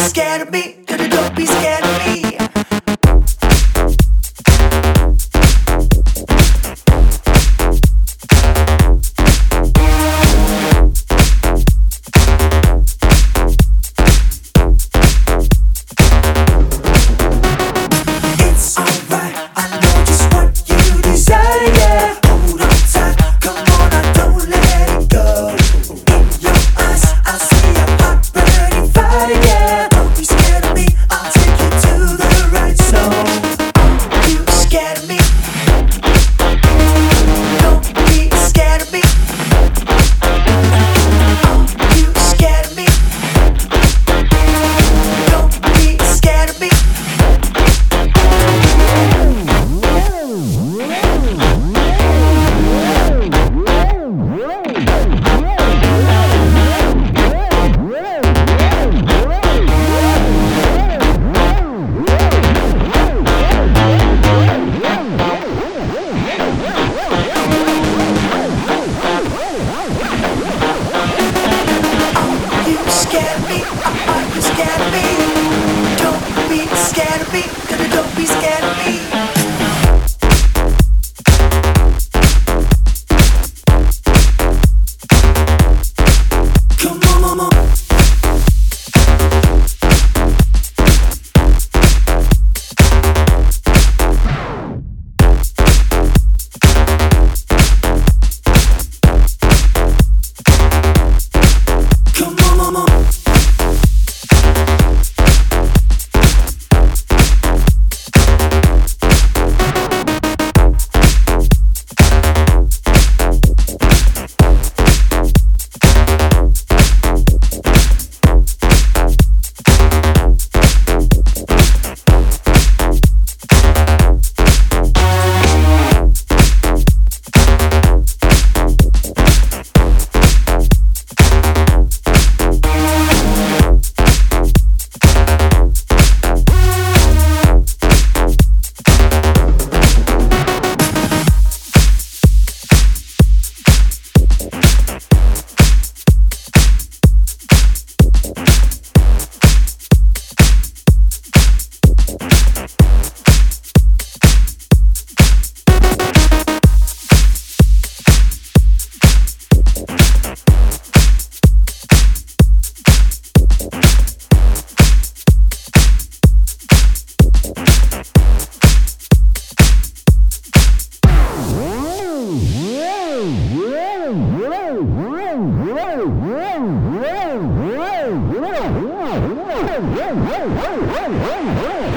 scared of me. Don't be scared of me. It's alright, I know just what you desire. Hold on tight, come on, I don't let it go. In your eyes, I see a hot burning fire. Don't be scared of me, I'll take you to the right zone. You scared of me? Don't be scared of me. You scared of me? Don't be scared of me. You scared of me? Are you scared of me? Don't be scared of me. Don't be scared of me. Come on, mama. Come on, mama. Whoa.